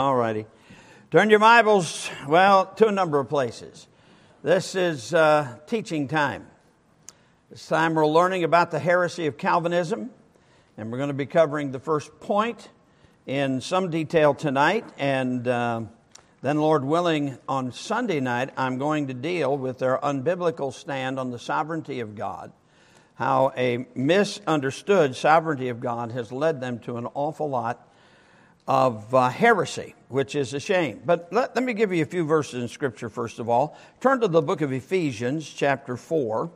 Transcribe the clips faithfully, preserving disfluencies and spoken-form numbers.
All righty. Turn your Bibles, well, to a number of places. This is uh, teaching time. This time we're learning about the heresy of Calvinism, and we're going to be covering the first point in some detail tonight, and uh, then, Lord willing, on Sunday night, I'm going to deal with their unbiblical stand on the sovereignty of God, how a misunderstood sovereignty of God has led them to an awful lot of uh, heresy, which is a shame. But let, let me give you a few verses in Scripture first of all. Turn to the book of Ephesians, chapter four.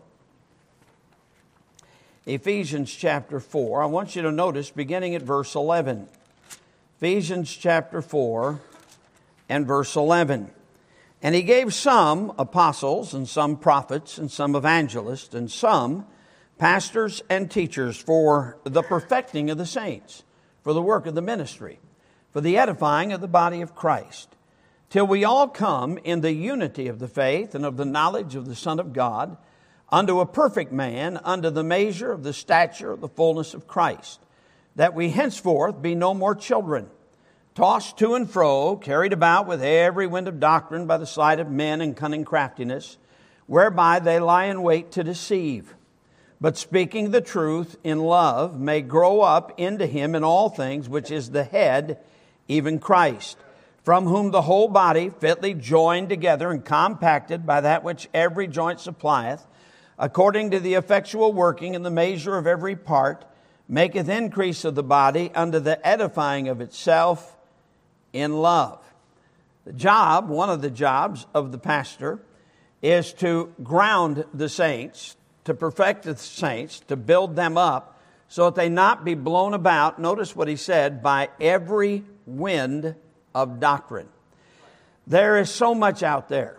Ephesians, chapter four. I want you to notice, beginning at verse eleven. Ephesians, chapter four, and verse eleven. And he gave some apostles, and some prophets, and some evangelists, and some pastors and teachers for the perfecting of the saints, for the work of the ministry, for the edifying of the body of Christ, till we all come in the unity of the faith and of the knowledge of the Son of God, unto a perfect man, unto the measure of the stature of the fullness of Christ, that we henceforth be no more children, tossed to and fro, carried about with every wind of doctrine by the sleight of men and cunning craftiness, whereby they lie in wait to deceive, but speaking the truth in love may grow up into him in all things, which is the head, even Christ, from whom the whole body, fitly joined together and compacted by that which every joint supplieth, according to the effectual working in the measure of every part, maketh increase of the body unto the edifying of itself in love. The job, one of the jobs of the pastor, is to ground the saints, to perfect the saints, to build them up, so that they not be blown about, notice what he said, by every wind of doctrine. There is so much out there,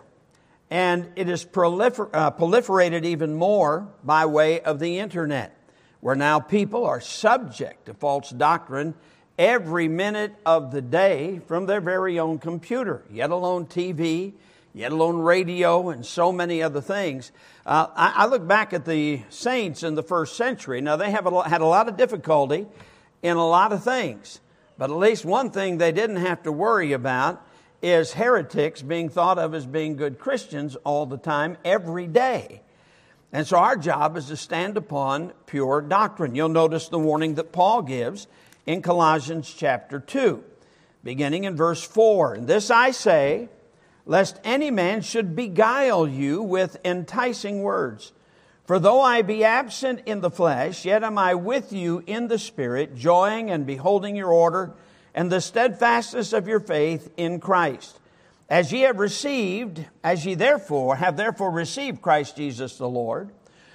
and it is prolifer- uh, proliferated even more by way of the internet, where now people are subject to false doctrine every minute of the day from their very own computer, yet alone T V, yet alone radio, and so many other things. Uh, I, I look back at the saints in the first century. Now, they have a, had a lot of difficulty in a lot of things. But at least one thing they didn't have to worry about is heretics being thought of as being good Christians all the time, every day. And so our job is to stand upon pure doctrine. You'll notice the warning that Paul gives in Colossians chapter two, beginning in verse four. And this I say, lest any man should beguile you with enticing words. For though I be absent in the flesh, yet am I with you in the Spirit, joying and beholding your order and the steadfastness of your faith in Christ. As ye have received, as ye therefore have therefore received Christ Jesus the Lord,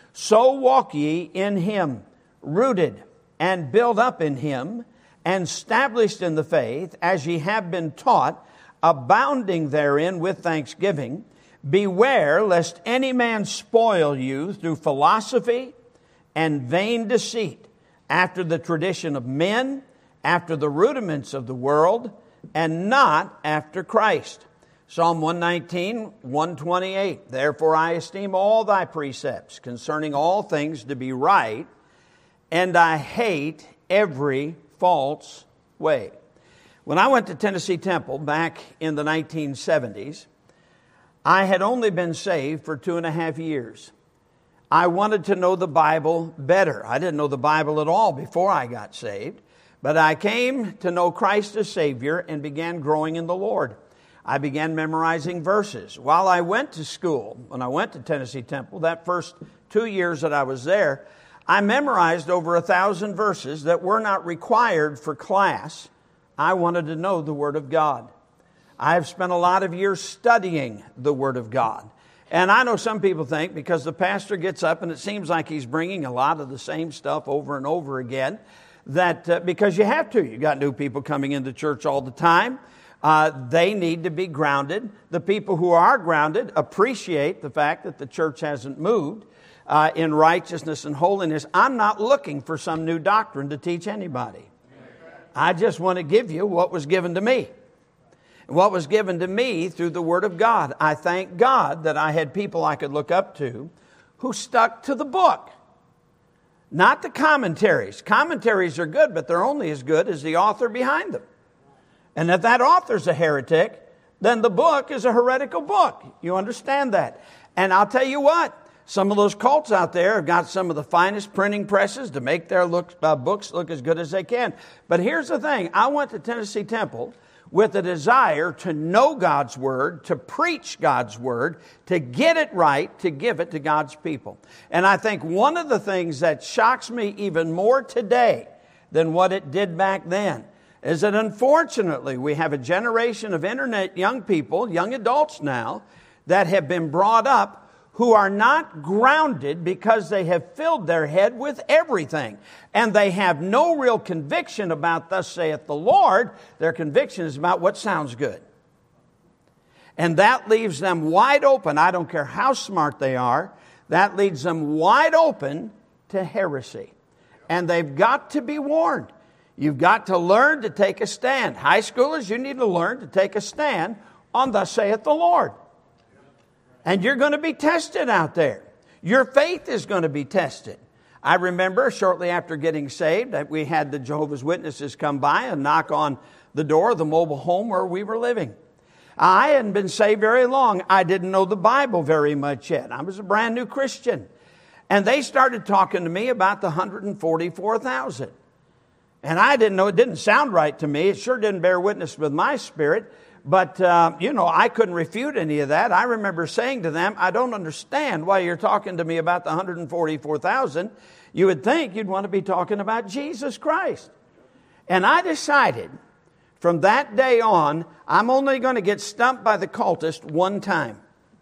so walk ye in him, rooted and built up in him, and established in the faith, as ye have been taught, abounding therein with thanksgiving. Beware lest any man spoil you through philosophy and vain deceit, after the tradition of men, after the rudiments of the world, and not after Christ. Psalm one nineteen, one twenty-eight. Therefore I esteem all thy precepts concerning all things to be right, and I hate every false way. When I went to Tennessee Temple back in the nineteen seventies, I had only been saved for two and a half years. I wanted to know the Bible better. I didn't know the Bible at all before I got saved, but I came to know Christ as Savior and began growing in the Lord. I began memorizing verses. While I went to school, when I went to Tennessee Temple, that first two years that I was there, I memorized over a thousand verses that were not required for class. I wanted to know the Word of God. I have spent a lot of years studying the Word of God. And I know some people think because the pastor gets up and it seems like he's bringing a lot of the same stuff over and over again, that uh, because you have to. You've got new people coming into church all the time. Uh, they need to be grounded. The people who are grounded appreciate the fact that the church hasn't moved uh, in righteousness and holiness. I'm not looking for some new doctrine to teach anybody. I just want to give you what was given to me. What was given to me through the Word of God. I thank God that I had people I could look up to who stuck to the book. Not the commentaries. Commentaries are good, but they're only as good as the author behind them. And if that author's a heretic, then the book is a heretical book. You understand that? And I'll tell you what, some of those cults out there have got some of the finest printing presses to make their look, uh, books look as good as they can. But here's the thing. I went to Tennessee Temple with a desire to know God's Word, to preach God's Word, to get it right, to give it to God's people. And I think one of the things that shocks me even more today than what it did back then is that unfortunately we have a generation of internet young people, young adults now, that have been brought up who are not grounded because they have filled their head with everything. And they have no real conviction about thus saith the Lord. Their conviction is about what sounds good. And that leaves them wide open. I don't care how smart they are. That leaves them wide open to heresy. And they've got to be warned. You've got to learn to take a stand. High schoolers, you need to learn to take a stand on thus saith the Lord. And you're going to be tested out there. Your faith is going to be tested. I remember shortly after getting saved that we had the Jehovah's Witnesses come by and knock on the door of the mobile home where we were living. I hadn't been saved very long. I didn't know the Bible very much yet. I was a brand new Christian. And they started talking to me about the one hundred forty-four thousand. And I didn't know, it didn't sound right to me. It sure didn't bear witness with my spirit. But, uh, you know, I couldn't refute any of that. I remember saying to them, I don't understand why you're talking to me about the one hundred forty-four thousand. You would think you'd want to be talking about Jesus Christ. And I decided from that day on, I'm only going to get stumped by the cultist one time.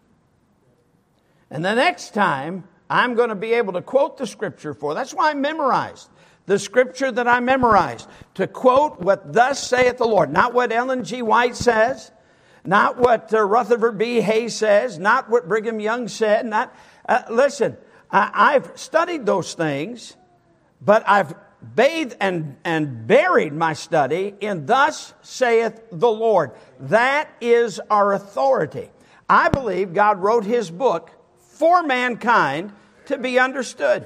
And the next time, I'm going to be able to quote the Scripture for. That's why I memorized the Scripture that I memorized, to quote what thus saith the Lord. Not what Ellen G. White says, not what uh, Rutherford B. Hayes says, not what Brigham Young said. Not uh, Listen, I, I've studied those things, but I've bathed and, and buried my study in thus saith the Lord. That is our authority. I believe God wrote His book for mankind to be understood.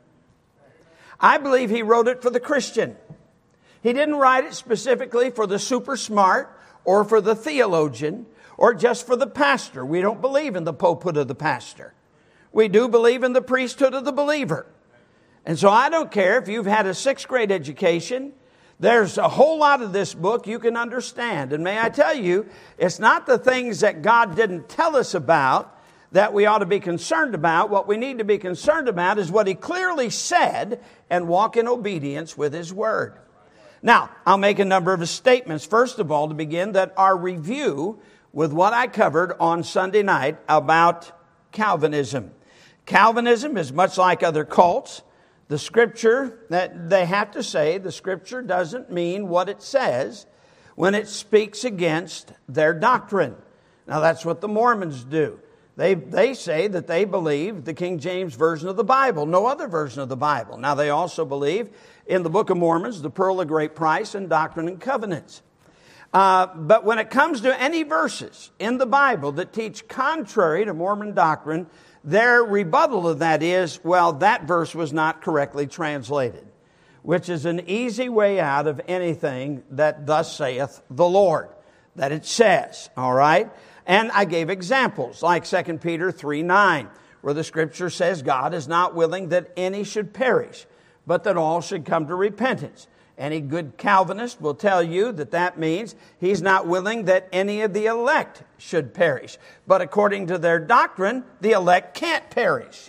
I believe He wrote it for the Christian. He didn't write it specifically for the super smart or for the theologian or just for the pastor. We don't believe in the popehood of the pastor. We do believe in the priesthood of the believer. And so I don't care if you've had a sixth grade education. There's a whole lot of this book you can understand. And may I tell you, it's not the things that God didn't tell us about that we ought to be concerned about. What we need to be concerned about is what He clearly said and walk in obedience with His Word. Now, I'll make a number of statements. First of all, to begin, that our review with what I covered on Sunday night about Calvinism. Calvinism is much like other cults. The Scripture, that they have to say, the Scripture doesn't mean what it says when it speaks against their doctrine. Now, that's what the Mormons do. They they say that they believe the King James Version of the Bible, no other version of the Bible. Now, they also believe in the Book of Mormon, the Pearl of Great Price, and Doctrine and Covenants. Uh, but when it comes to any verses in the Bible that teach contrary to Mormon doctrine, their rebuttal of that is, well, that verse was not correctly translated, which is an easy way out of anything that thus saith the Lord, that it says, all right? And I gave examples like Second Peter three nine, where the Scripture says God is not willing that any should perish, but that all should come to repentance. Any good Calvinist will tell you that that means He's not willing that any of the elect should perish. But according to their doctrine, the elect can't perish.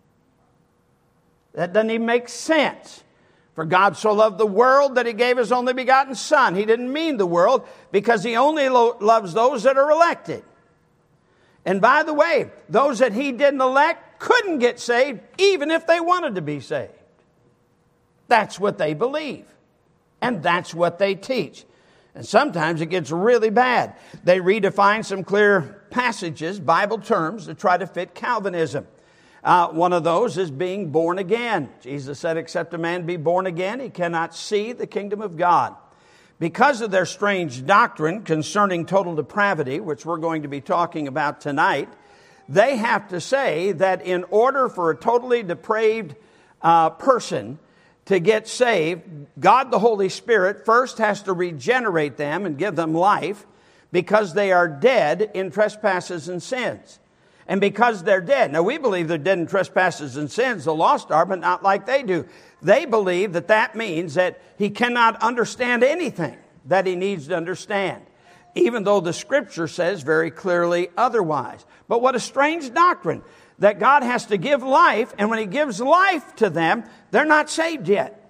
That doesn't even make sense. For God so loved the world that He gave His only begotten Son. He didn't mean the world because He only lo- loves those that are elected. And by the way, those that He didn't elect couldn't get saved even if they wanted to be saved. That's what they believe. And that's what they teach. And sometimes it gets really bad. They redefine some clear passages, Bible terms, to try to fit Calvinism. Uh, one of those is being born again. Jesus said, except a man be born again, he cannot see the kingdom of God. Because of their strange doctrine concerning total depravity, which we're going to be talking about tonight, they have to say that in order for a totally depraved uh, person to get saved, God the Holy Spirit first has to regenerate them and give them life because they are dead in trespasses and sins. And because they're dead. Now, we believe they're dead in trespasses and sins. The lost are, but not like they do. They believe that that means that he cannot understand anything that he needs to understand, even though the Scripture says very clearly otherwise. But what a strange doctrine, that God has to give life, and when he gives life to them, they're not saved yet.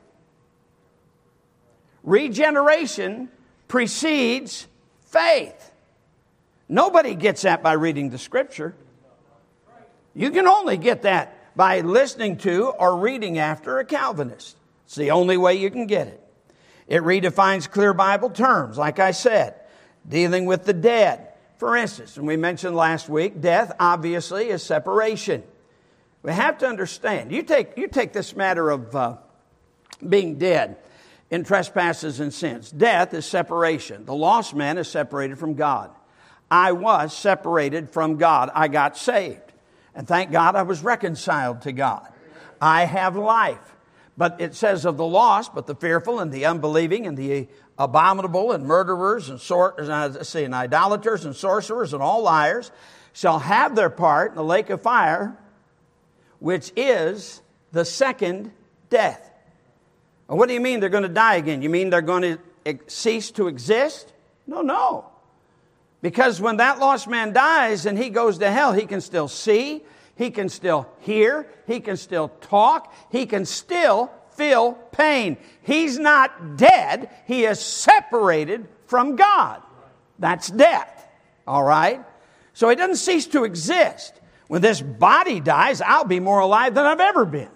Regeneration precedes faith. Nobody gets that by reading the Scripture. You can only get that by listening to or reading after a Calvinist. It's the only way you can get it. It redefines clear Bible terms, like I said, dealing with the dead. For instance, and we mentioned last week, death obviously is separation. We have to understand. You take, you take this matter of uh, being dead in trespasses and sins. Death is separation. The lost man is separated from God. I was separated from God. I got saved. And thank God I was reconciled to God. I have life. But it says of the lost, but the fearful and the unbelieving and the abominable and murderers and, sor- uh, see, and idolaters and sorcerers and all liars shall have their part in the lake of fire, which is the second death. And what do you mean they're going to die again? You mean they're going to cease to exist? No, no. Because when that lost man dies and he goes to hell, he can still see, he can still hear, he can still talk, he can still feel pain. He's not dead, he is separated from God. That's death, all right? So he doesn't cease to exist. When this body dies, I'll be more alive than I've ever been.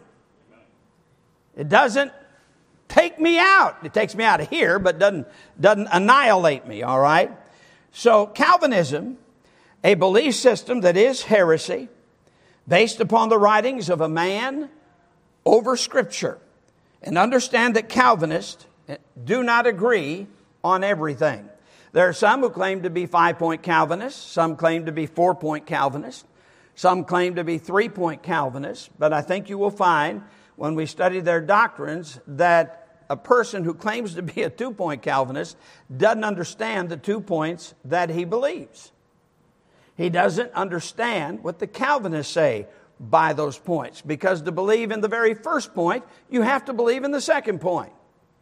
It doesn't take me out. It takes me out of here, but doesn't, doesn't annihilate me, all right? So Calvinism, a belief system that is heresy, based upon the writings of a man over Scripture. And understand that Calvinists do not agree on everything. There are some who claim to be five-point Calvinists. Some claim to be four-point Calvinists. Some claim to be three-point Calvinists. But I think you will find when we study their doctrines that a person who claims to be a two-point Calvinist doesn't understand the two points that he believes. He doesn't understand what the Calvinists say by those points. Because to believe in the very first point, you have to believe in the second point.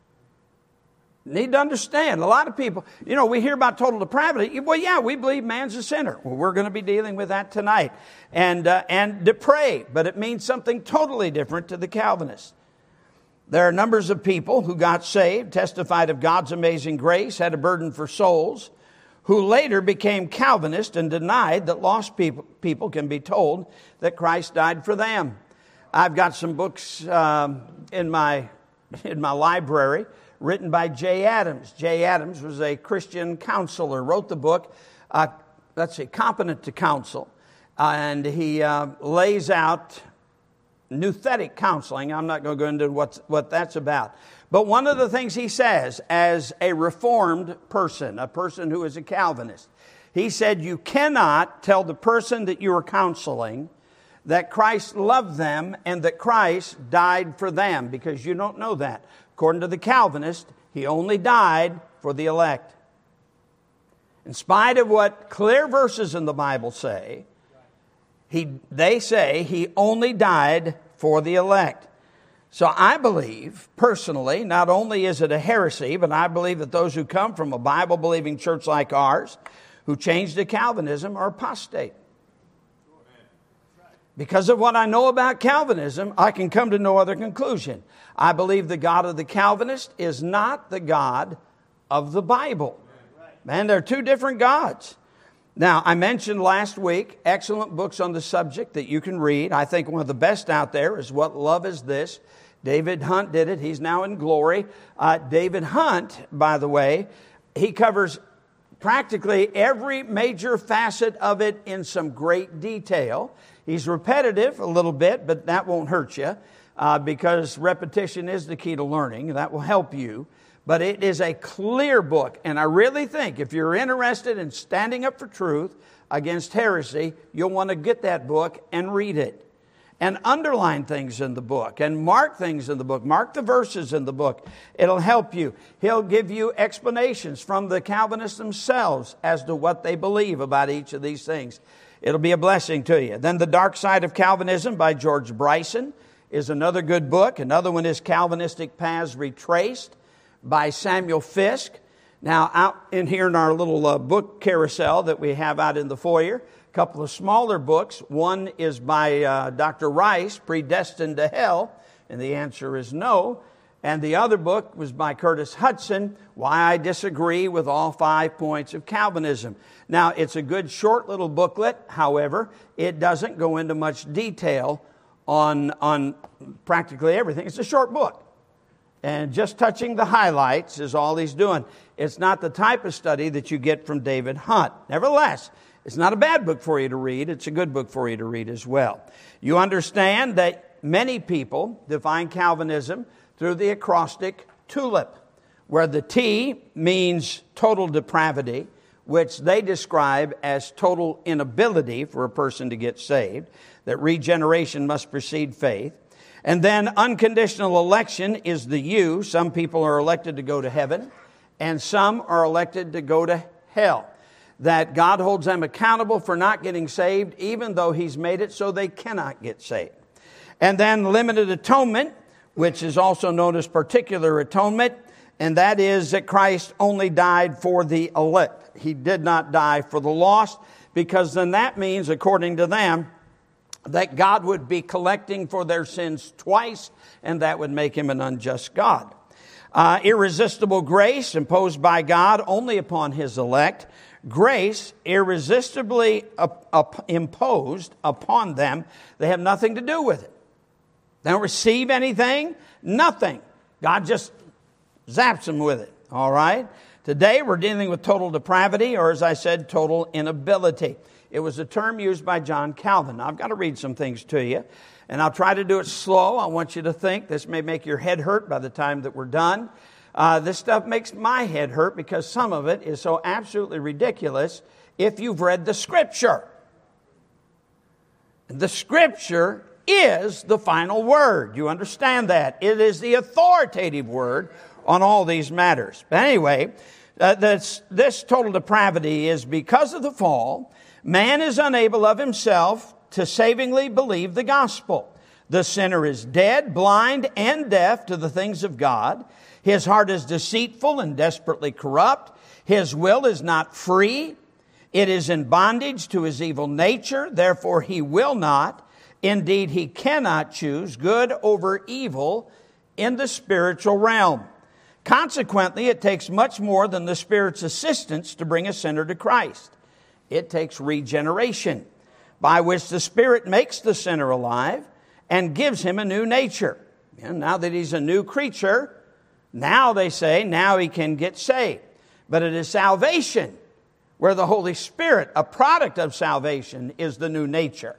You need to understand. A lot of people, you know, we hear about total depravity. Well, yeah, we believe man's a sinner. Well, we're going to be dealing with that tonight. And, uh, and depraved, but it means something totally different to the Calvinists. There are numbers of people who got saved, testified of God's amazing grace, had a burden for souls, who later became Calvinist and denied that lost people, people can be told that Christ died for them. I've got some books um, in my in my library written by Jay Adams. Jay Adams was a Christian counselor, wrote the book, uh, let's see, Competent to Counsel. Uh, and he uh, lays out nouthetic counseling. I'm not going to go into what's, what that's about. But one of the things he says as a reformed person, a person who is a Calvinist, he said, you cannot tell the person that you are counseling that Christ loved them and that Christ died for them, because you don't know that. According to the Calvinist, he only died for the elect. In spite of what clear verses in the Bible say, He, they say he only died for the elect. So I believe, personally, not only is it a heresy, but I believe that those who come from a Bible-believing church like ours, who changed to Calvinism, are apostate. Because of what I know about Calvinism, I can come to no other conclusion. I believe the God of the Calvinist is not the God of the Bible. Man, they're two different gods. Now, I mentioned last week excellent books on the subject that you can read. I think one of the best out there is What Love Is This? David Hunt did it. He's now in glory. Uh, David Hunt, by the way, he covers practically every major facet of it in some great detail. He's repetitive a little bit, but that won't hurt you uh, because repetition is the key to learning. That will help you. But it is a clear book, and I really think if you're interested in standing up for truth against heresy, you'll want to get that book and read it. and underline things in the book and mark things in the book. Mark the verses in the book. It'll help you. He'll give you explanations from the Calvinists themselves as to what they believe about each of these things. It'll be a blessing to you. Then The Dark Side of Calvinism by George Bryson is another good book. Another one is Calvinistic Paths Retraced by Samuel Fisk. Now, out in here in our little uh, book carousel that we have out in the foyer, a couple of smaller books. One is by uh, Doctor Rice, Predestined to Hell, and the answer is no. And the other book was by Curtis Hudson, Why I Disagree with All Five Points of Calvinism. Now, it's a good short little booklet. However, it doesn't go into much detail on, on practically everything. It's a short book. And just touching the highlights is all he's doing. It's not the type of study that you get from David Hunt. Nevertheless, it's not a bad book for you to read. It's a good book for you to read as well. You understand that many people define Calvinism through the acrostic TULIP, where the T means total depravity, which they describe as total inability for a person to get saved, that regeneration must precede faith. And then unconditional election is the U. Some people are elected to go to heaven, and some are elected to go to hell. That God holds them accountable for not getting saved, even though He's made it so they cannot get saved. And then limited atonement, which is also known as particular atonement, and that is that Christ only died for the elect. He did not die for the lost, because then that means, according to them, that God would be collecting for their sins twice, and that would make Him an unjust God. Uh, irresistible grace imposed by God only upon His elect. Grace irresistibly up, up, imposed upon them. They have nothing to do with it. They don't receive anything, nothing. God just zaps them with it, all right? Today we're dealing with total depravity, or as I said, total inability. It was a term used by John Calvin. Now, I've got to read some things to you, and I'll try to do it slow. I want you to think. This may make your head hurt by the time that we're done. Uh, this stuff makes my head hurt because some of it is so absolutely ridiculous if you've read the Scripture. The Scripture is the final word. You understand that? It is the authoritative word on all these matters. But anyway, uh, this, this total depravity is because of the fall. Man is unable of himself to savingly believe the gospel. The sinner is dead, blind, and deaf to the things of God. His heart is deceitful and desperately corrupt. His will is not free. It is in bondage to his evil nature. Therefore, he will not, indeed, he cannot choose good over evil in the spiritual realm. Consequently, it takes much more than the Spirit's assistance to bring a sinner to Christ. It takes regeneration, by which the Spirit makes the sinner alive and gives him a new nature. And now that he's a new creature, now they say, now he can get saved. But it is salvation where the Holy Spirit, a product of salvation, is the new nature.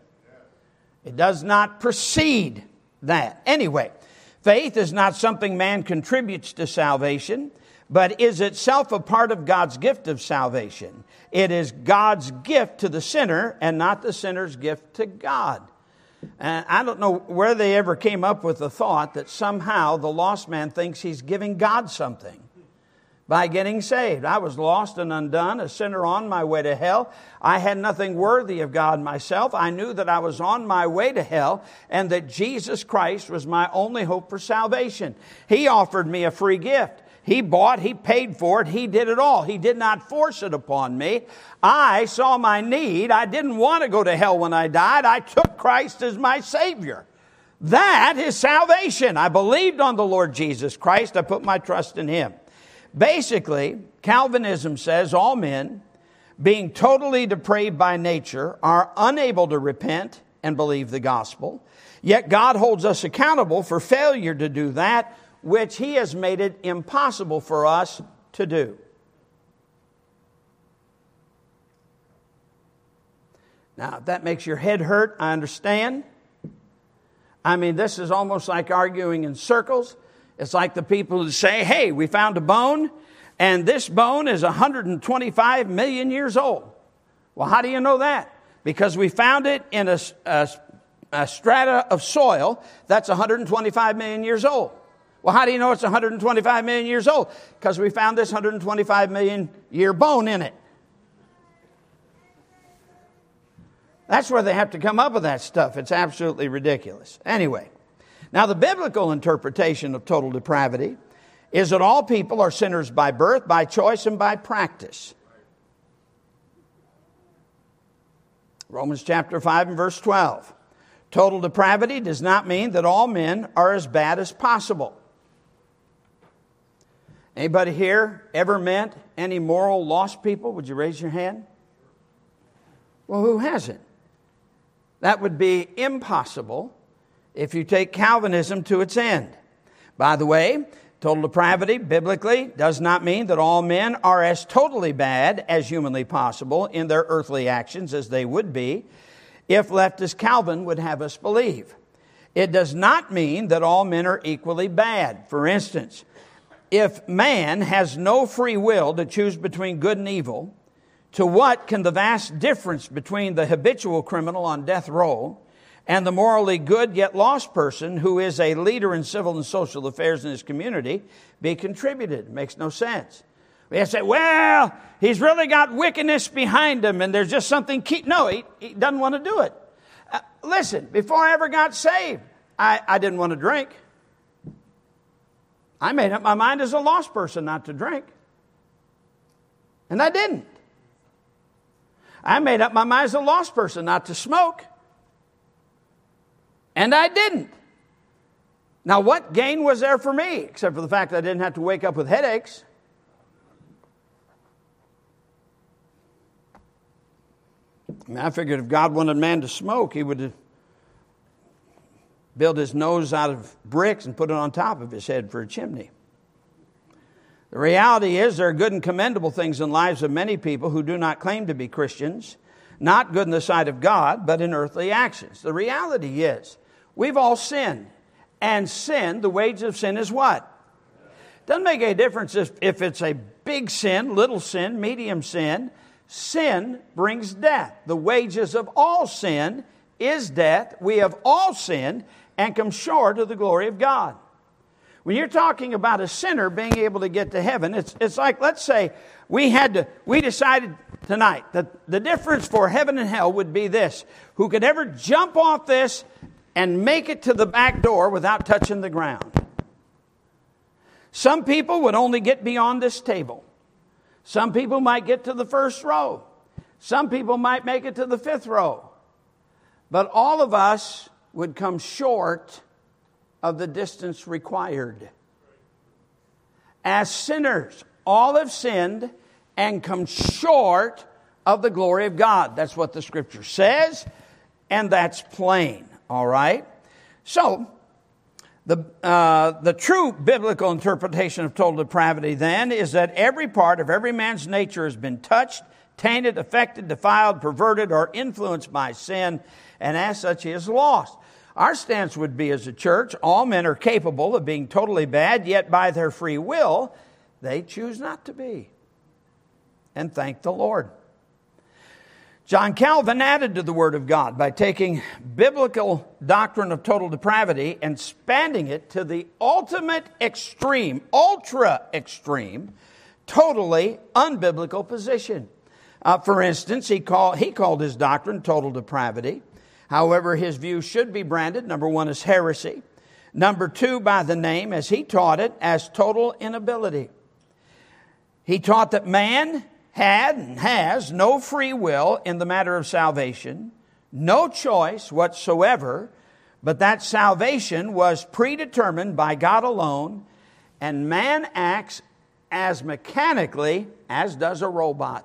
It does not precede that. Anyway, faith is not something man contributes to salvation, but is itself a part of God's gift of salvation. It is God's gift to the sinner and not the sinner's gift to God. And I don't know where they ever came up with the thought that somehow the lost man thinks he's giving God something by getting saved. I was lost and undone, a sinner on my way to hell. I had nothing worthy of God myself. I knew that I was on my way to hell and that Jesus Christ was my only hope for salvation. He offered me a free gift. He bought, He paid for it, He did it all. He did not force it upon me. I saw my need. I didn't want to go to hell when I died. I took Christ as my Savior. That is salvation. I believed on the Lord Jesus Christ. I put my trust in Him. Basically, Calvinism says all men, being totally depraved by nature, are unable to repent and believe the gospel. Yet God holds us accountable for failure to do that which He has made it impossible for us to do. Now, if that makes your head hurt, I understand. I mean, this is almost like arguing in circles. It's like the people who say, hey, we found a bone, and this bone is one hundred twenty-five million years old. Well, how do you know that? Because we found it in a, a a strata of soil that's one hundred twenty-five million years old. Well, how do you know it's one hundred twenty-five million years old? Because we found this one hundred twenty-five million year bone in it. That's where they have to come up with that stuff. It's absolutely ridiculous. Anyway, now the biblical interpretation of total depravity is that all people are sinners by birth, by choice, and by practice. Romans chapter five and verse twelve. Total depravity does not mean that all men are as bad as possible. Anybody here ever met any moral lost people? Would you raise your hand? Well, who hasn't? That would be impossible if you take Calvinism to its end. By the way, total depravity, biblically, does not mean that all men are as totally bad as humanly possible in their earthly actions as they would be if left as Calvin would have us believe. It does not mean that all men are equally bad. For instance, if man has no free will to choose between good and evil, to what can the vast difference between the habitual criminal on death row and the morally good yet lost person who is a leader in civil and social affairs in his community be contributed? It makes no sense. We have to say, well, he's really got wickedness behind him and there's just something keep. No, he, he doesn't want to do it. Uh, listen, before I ever got saved, I, I didn't want to drink. I made up my mind as a lost person not to drink. And I didn't. I made up my mind as a lost person not to smoke. And I didn't. Now, what gain was there for me? Except for the fact that I didn't have to wake up with headaches. I mean, I figured if God wanted man to smoke, he would build his nose out of bricks and put it on top of his head for a chimney. The reality is there are good and commendable things in the lives of many people who do not claim to be Christians, not good in the sight of God, but in earthly actions. The reality is we've all sinned. And sin, the wages of sin is what? Doesn't make any difference if, if it's a big sin, little sin, medium sin. Sin brings death. The wages of all sin is death. We have all sinned and come short of the glory of God. When you're talking about a sinner being able to get to heaven, it's, it's like, let's say we had to, we decided tonight that the difference for heaven and hell would be this. Who could ever jump off this and make it to the back door without touching the ground? Some people would only get beyond this table. Some people might get to the first row. Some people might make it to the fifth row. But all of us would come short of the distance required. As sinners, all have sinned and come short of the glory of God. That's what the Scripture says, and that's plain. All right? So, the, uh, the true biblical interpretation of total depravity then is that every part of every man's nature has been touched, tainted, affected, defiled, perverted, or influenced by sin, and as such he is lost. Our stance would be as a church, all men are capable of being totally bad, yet by their free will, they choose not to be. And thank the Lord. John Calvin added to the Word of God by taking biblical doctrine of total depravity and expanding it to the ultimate extreme, ultra extreme, totally unbiblical position. Uh, for instance, he called, he called his doctrine total depravity. However, his view should be branded, number one, as heresy. Number two, by the name, as he taught it, as total inability. He taught that man had and has no free will in the matter of salvation, no choice whatsoever, but that salvation was predetermined by God alone, and man acts as mechanically as does a robot.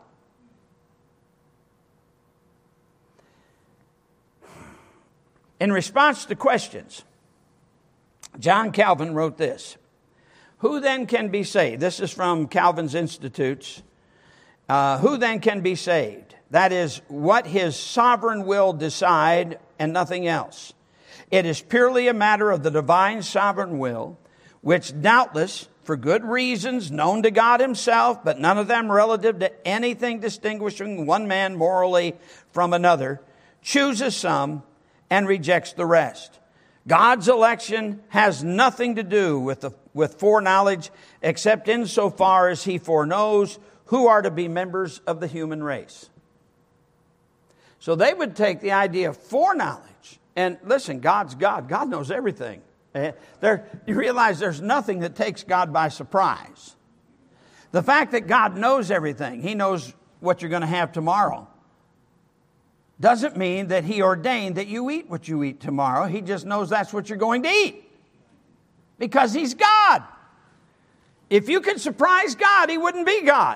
In response to questions, John Calvin wrote this. Who then can be saved? This is from Calvin's Institutes. Uh, who then can be saved? That is what his sovereign will decide and nothing else. It is purely a matter of the divine sovereign will, which doubtless, for good reasons known to God himself, but none of them relative to anything distinguishing one man morally from another, chooses some and rejects the rest. God's election has nothing to do with, the, with foreknowledge except insofar as he foreknows who are to be members of the human race. So they would take the idea of foreknowledge. And listen, God's God. God knows everything. There, you realize there's nothing that takes God by surprise. The fact that God knows everything, he knows what you're going to have tomorrow, doesn't mean that he ordained that you eat what you eat tomorrow. He just knows that's what you're going to eat. Because he's God. If you could surprise God, he wouldn't be God.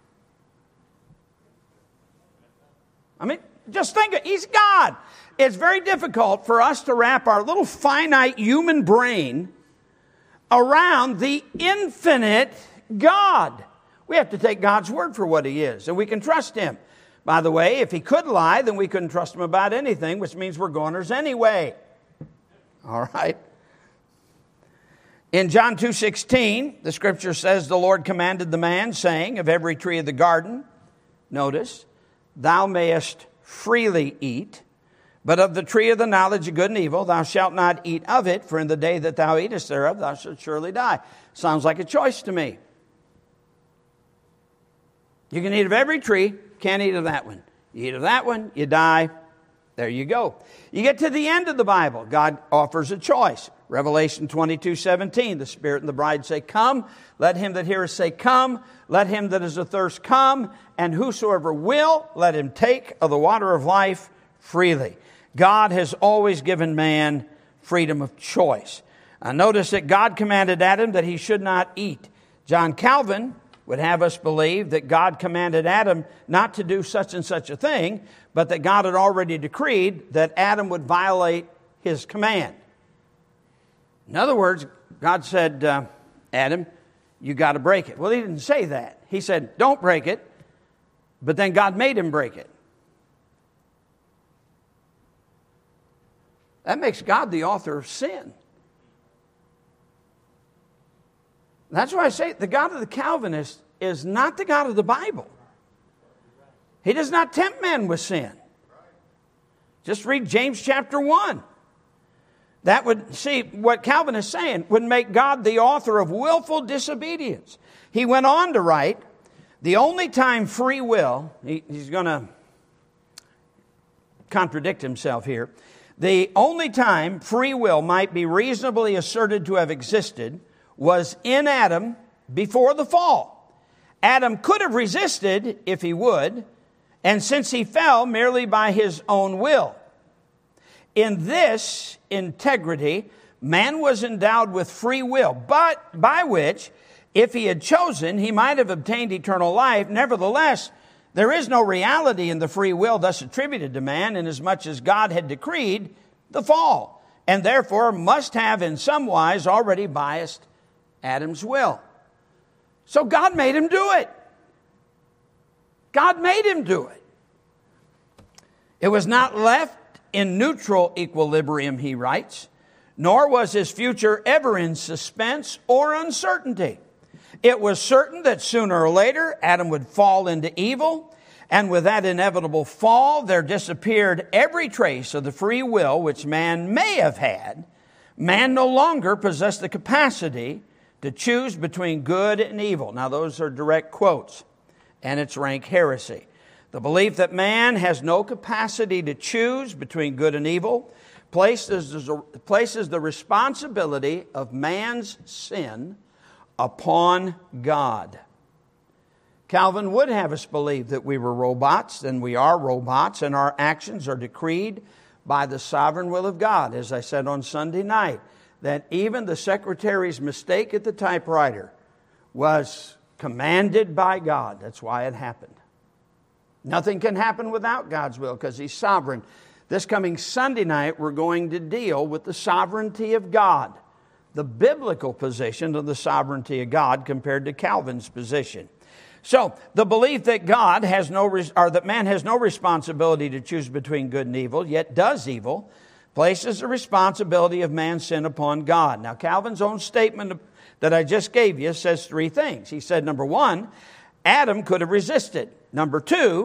I mean, just think, of, he's God. It's very difficult for us to wrap our little finite human brain around the infinite God. We have to take God's word for what he is, and we can trust him. By the way, if he could lie, then we couldn't trust him about anything, which means we're goners anyway. All right. In John two sixteen, the scripture says, the Lord commanded the man, saying, of every tree of the garden, notice, thou mayest freely eat, but of the tree of the knowledge of good and evil, thou shalt not eat of it, for in the day that thou eatest thereof, thou shalt surely die. Sounds like a choice to me. You can eat of every tree, can't eat of that one. You eat of that one, you die. There you go. You get to the end of the Bible, God offers a choice. Revelation twenty-two seventeen, the Spirit and the bride say, come. Let him that heareth say, come. Let him that is athirst come. And whosoever will, let him take of the water of life freely. God has always given man freedom of choice. Uh, notice that God commanded Adam that he should not eat. John Calvin would have us believe that God commanded Adam not to do such and such a thing, but that God had already decreed that Adam would violate his command. In other words, God said, uh, Adam, you got to break it. Well, he didn't say that. He said, don't break it. But then God made him break it. That makes God the author of sin. That's why I say the God of the Calvinists is not the God of the Bible. He does not tempt man with sin. Just read James chapter one. That would, see, what Calvin is saying would make God the author of willful disobedience. He went on to write, the only time free will, he, he's going to contradict himself here, the only time free will might be reasonably asserted to have existed was in Adam before the fall. Adam could have resisted if he would, and since he fell merely by his own will. In this integrity, man was endowed with free will, but by which, if he had chosen, he might have obtained eternal life. Nevertheless, there is no reality in the free will thus attributed to man, inasmuch as God had decreed the fall, and therefore must have in some wise already biased Adam's will. So God made him do it. God made him do it. It was not left in neutral equilibrium, he writes, nor was his future ever in suspense or uncertainty. It was certain that sooner or later Adam would fall into evil, and with that inevitable fall there disappeared every trace of the free will which man may have had. Man no longer possessed the capacity to choose between good and evil. Now those are direct quotes, and it's rank heresy. The belief that man has no capacity to choose between good and evil places, places the responsibility of man's sin upon God. Calvin would have us believe that we were robots, and we are robots, and our actions are decreed by the sovereign will of God. As I said on Sunday night, that even the secretary's mistake at the typewriter was commanded by God. That's why it happened. Nothing can happen without God's will because he's sovereign. This coming Sunday night, we're going to deal with the sovereignty of God, the biblical position of the sovereignty of God compared to Calvin's position. So, the belief that God has no, or that man has no responsibility to choose between good and evil, yet does evil, places the responsibility of man's sin upon God. Now, Calvin's own statement that I just gave you says three things. He said, number one, Adam could have resisted. Number two,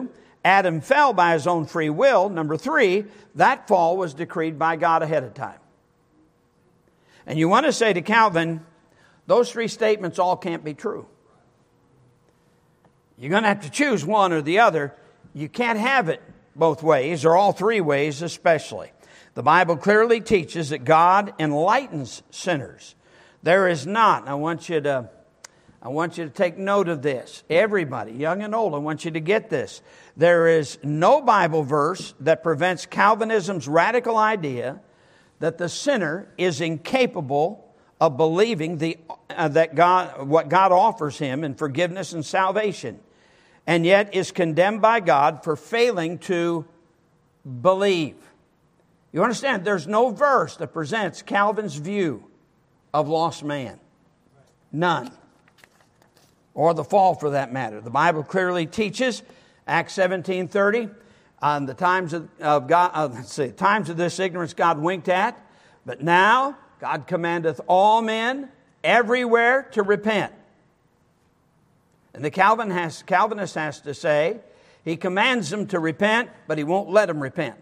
Adam fell by his own free will. Number three, that fall was decreed by God ahead of time. And you want to say to Calvin, those three statements all can't be true. You're going to have to choose one or the other. You can't have it both ways, or all three ways especially. The Bible clearly teaches that God enlightens sinners. There is not, I want you to, I want you to take note of this. Everybody, young and old, I want you to get this. There is no Bible verse that prevents Calvinism's radical idea that the sinner is incapable of believing the uh, that God what God offers him in forgiveness and salvation, and yet is condemned by God for failing to believe. You understand, there's no verse that presents Calvin's view of lost man. None. Or the fall, for that matter. The Bible clearly teaches, Acts seventeen thirty, on the times of, of God, uh, let's see, times of this ignorance God winked at, but now God commandeth all men everywhere to repent. And the Calvin has, Calvinist has to say, he commands them to repent, but he won't let them repent.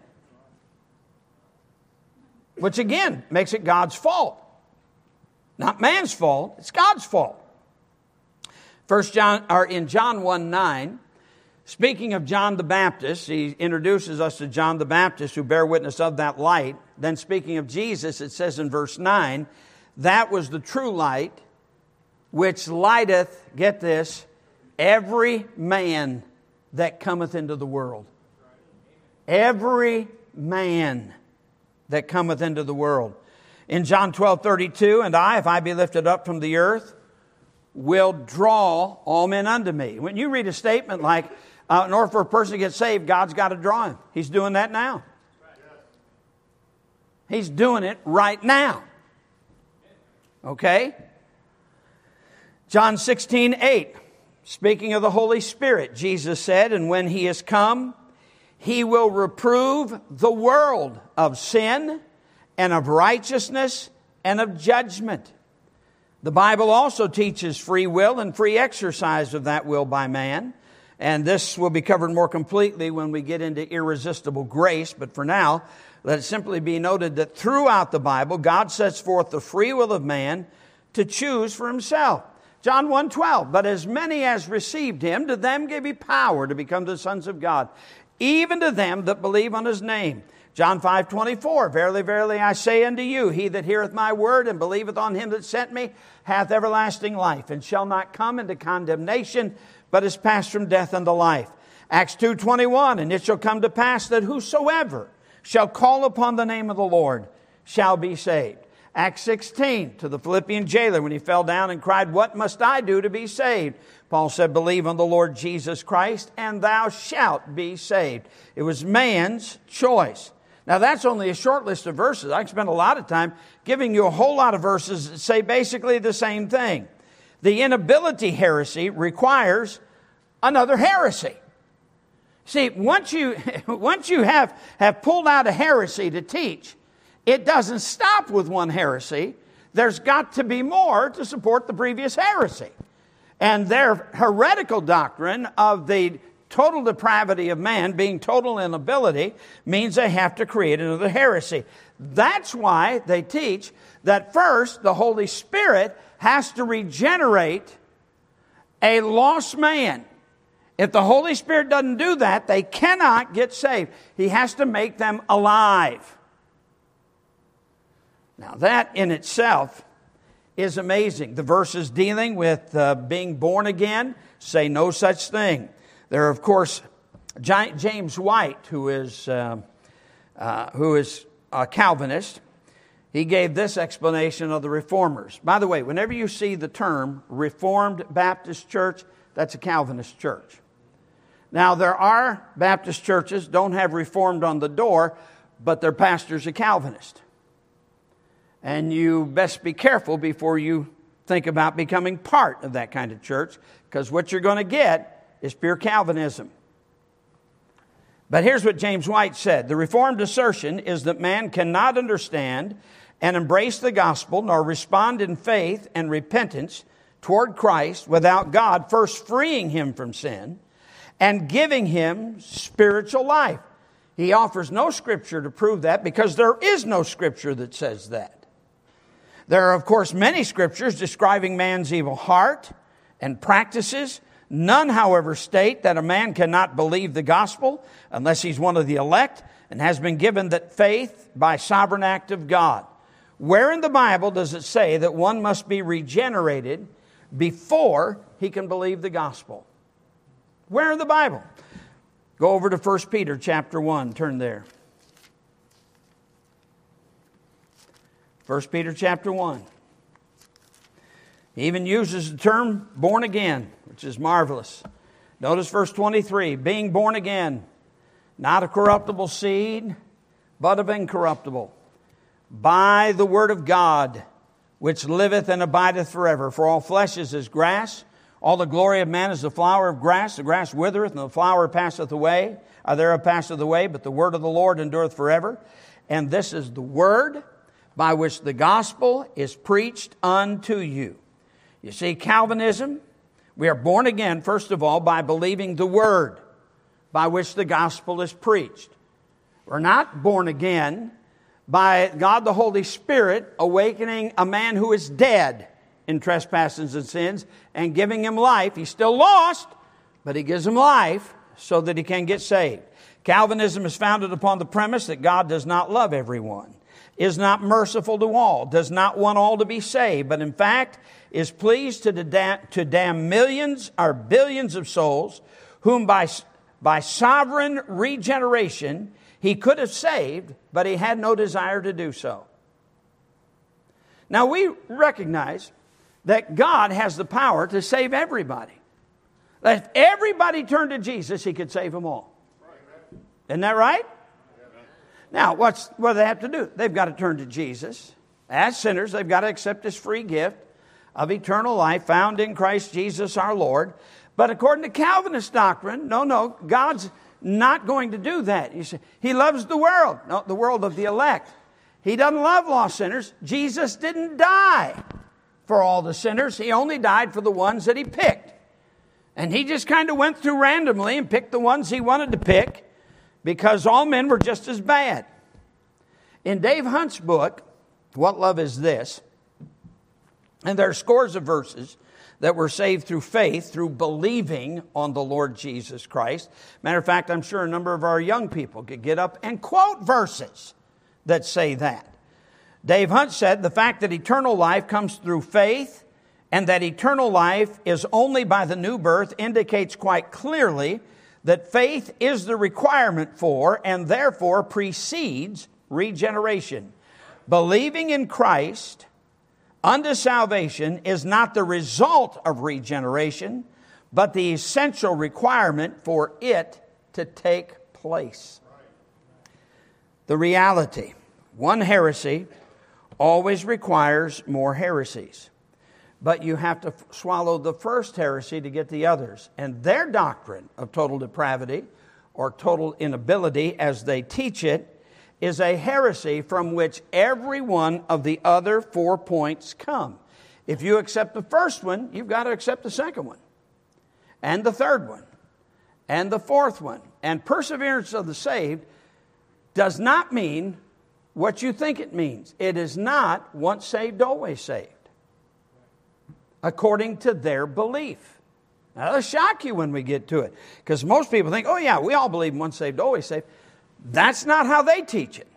Which again makes it God's fault. Not man's fault, it's God's fault. First John, or in John one nine, speaking of John the Baptist, he introduces us to John the Baptist who bear witness of that light. Then speaking of Jesus, it says in verse nine, that was the true light, which lighteth, get this, every man that cometh into the world. Every man that cometh into the world. In John twelve thirty-two, and I, if I be lifted up from the earth, will draw all men unto me. When you read a statement like, uh, in order for a person to get saved, God's got to draw him. He's doing that now. He's doing it right now. Okay? John sixteen eight, speaking of the Holy Spirit, Jesus said, and when he is come, he will reprove the world of sin and of righteousness and of judgment. The Bible also teaches free will and free exercise of that will by man. And this will be covered more completely when we get into irresistible grace. But for now, let it simply be noted that throughout the Bible, God sets forth the free will of man to choose for himself. John one twelve, but as many as received him, to them gave he power to become the sons of God, even to them that believe on his name. John five twenty-four, verily, verily, I say unto you, he that heareth my word and believeth on him that sent me hath everlasting life, and shall not come into condemnation, but is passed from death unto life. Acts two twenty-one, and it shall come to pass that whosoever shall call upon the name of the Lord shall be saved. Acts sixteen, to the Philippian jailer when he fell down and cried, what must I do to be saved? Paul said, believe on the Lord Jesus Christ, and thou shalt be saved. It was man's choice. Now, that's only a short list of verses. I can spend a lot of time giving you a whole lot of verses that say basically the same thing. The inability heresy requires another heresy. See, once you, once you have, have pulled out a heresy to teach, it doesn't stop with one heresy. There's got to be more to support the previous heresy. And their heretical doctrine of the total depravity of man being total inability means they have to create another heresy. That's why they teach that first the Holy Spirit has to regenerate a lost man. If the Holy Spirit doesn't do that, they cannot get saved. He has to make them alive. Now that in itself is amazing. The verses dealing with uh, being born again say no such thing. There are, of course, James White, who is uh, uh, who is a Calvinist. He gave this explanation of the Reformers. By the way, whenever you see the term Reformed Baptist Church, that's a Calvinist church. Now, there are Baptist churches don't have Reformed on the door, but their pastor's a Calvinist. And you best be careful before you think about becoming part of that kind of church, because what you're going to get is pure Calvinism. But here's what James White said. The Reformed assertion is that man cannot understand and embrace the gospel nor respond in faith and repentance toward Christ without God first freeing him from sin and giving him spiritual life. He offers no scripture to prove that, because there is no scripture that says that. There are, of course, many scriptures describing man's evil heart and practices. None, however, state that a man cannot believe the gospel unless he's one of the elect and has been given that faith by sovereign act of God. Where in the Bible does it say that one must be regenerated before he can believe the gospel? Where in the Bible? Go over to First Peter chapter one. Turn there. First Peter chapter one. He even uses the term born again, which is marvelous. Notice verse twenty-three. Being born again, not of corruptible seed, but of incorruptible, by the word of God, which liveth and abideth forever. For all flesh is as grass. All the glory of man is the flower of grass. The grass withereth, and the flower passeth away. Or thereof passeth away, but the word of the Lord endureth forever. And this is the word by which the gospel is preached unto you. You see, Calvinism, we are born again, first of all, by believing the word by which the gospel is preached. We're not born again by God the Holy Spirit awakening a man who is dead in trespasses and sins and giving him life. He's still lost, but he gives him life so that he can get saved. Calvinism is founded upon the premise that God does not love everyone, is not merciful to all, does not want all to be saved, but in fact is pleased to, da- to damn millions or billions of souls whom by, by sovereign regeneration he could have saved, but he had no desire to do so. Now we recognize that God has the power to save everybody. That if everybody turned to Jesus, he could save them all. Isn't that right? Now, what's, what do they have to do? They've got to turn to Jesus. As sinners, they've got to accept His free gift of eternal life found in Christ Jesus our Lord. But according to Calvinist doctrine, no, no, God's not going to do that. You say, He loves the world. No, the world of the elect. He doesn't love lost sinners. Jesus didn't die for all the sinners. He only died for the ones that He picked. And He just kind of went through randomly and picked the ones He wanted to pick, because all men were just as bad. In Dave Hunt's book, What Love Is This? And there are scores of verses that were saved through faith, through believing on the Lord Jesus Christ. Matter of fact, I'm sure a number of our young people could get up and quote verses that say that. Dave Hunt said, the fact that eternal life comes through faith and that eternal life is only by the new birth indicates quite clearly that faith is the requirement for and therefore precedes regeneration. Believing in Christ unto salvation is not the result of regeneration, but the essential requirement for it to take place. The reality, one heresy always requires more heresies. But you have to f- swallow the first heresy to get the others. And their doctrine of total depravity or total inability, as they teach it, is a heresy from which every one of the other four points come. If you accept the first one, you've got to accept the second one, and the third one, and the fourth one. And perseverance of the saved does not mean what you think it means. It is not once saved, always saved, according to their belief. Now, that'll shock you when we get to it, because most people think, oh yeah, we all believe once saved, always saved. That's not how they teach it.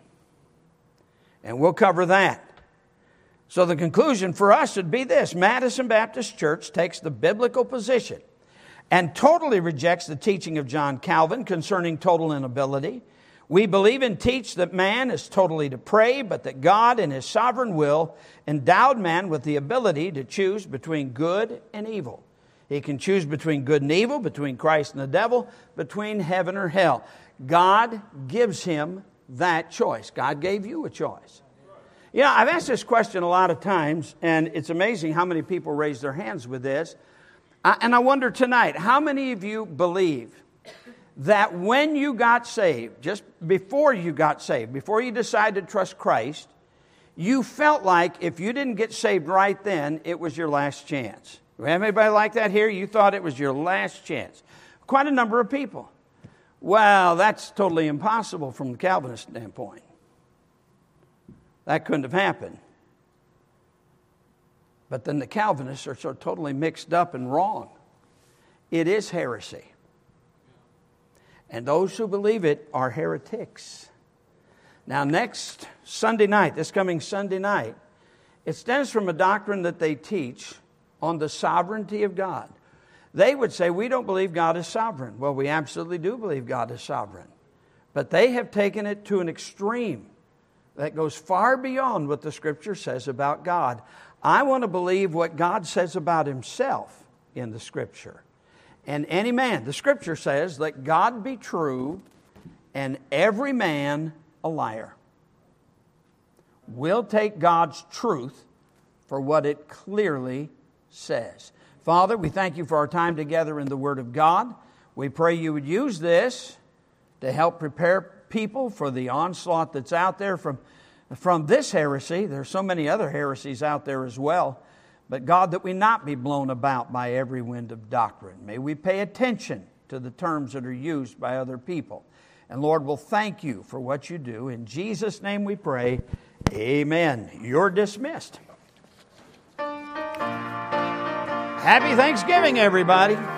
And we'll cover that. So the conclusion for us would be this: Madison Baptist Church takes the biblical position and totally rejects the teaching of John Calvin concerning total inability. We believe and teach that man is totally depraved, but that God in His sovereign will endowed man with the ability to choose between good and evil. He can choose between good and evil, between Christ and the devil, between heaven or hell. God gives him that choice. God gave you a choice. You know, I've asked this question a lot of times, and it's amazing how many people raise their hands with this. And I wonder tonight, how many of you believe that when you got saved, just before you got saved, before you decided to trust Christ, you felt like if you didn't get saved right then, it was your last chance? Do we have anybody like that here? You thought it was your last chance. Of quite a number of people. Well, that's totally impossible from the Calvinist standpoint. That couldn't have happened. But then the Calvinists are so totally mixed up and wrong. It is heresy. And those who believe it are heretics. Now, next Sunday night, this coming Sunday night, it stems from a doctrine that they teach on the sovereignty of God. They would say, we don't believe God is sovereign. Well, we absolutely do believe God is sovereign. But they have taken it to an extreme that goes far beyond what the Scripture says about God. I want to believe what God says about Himself in the Scripture. And any man, the Scripture says, let God be true and every man a liar. We'll take God's truth for what it clearly says. Father, we thank you for our time together in the Word of God. We pray you would use this to help prepare people for the onslaught that's out there from, from this heresy. There are so many other heresies out there as well. But God, that we not be blown about by every wind of doctrine. May we pay attention to the terms that are used by other people. And Lord, we'll thank you for what you do. In Jesus' name we pray, amen. You're dismissed. Happy Thanksgiving, everybody.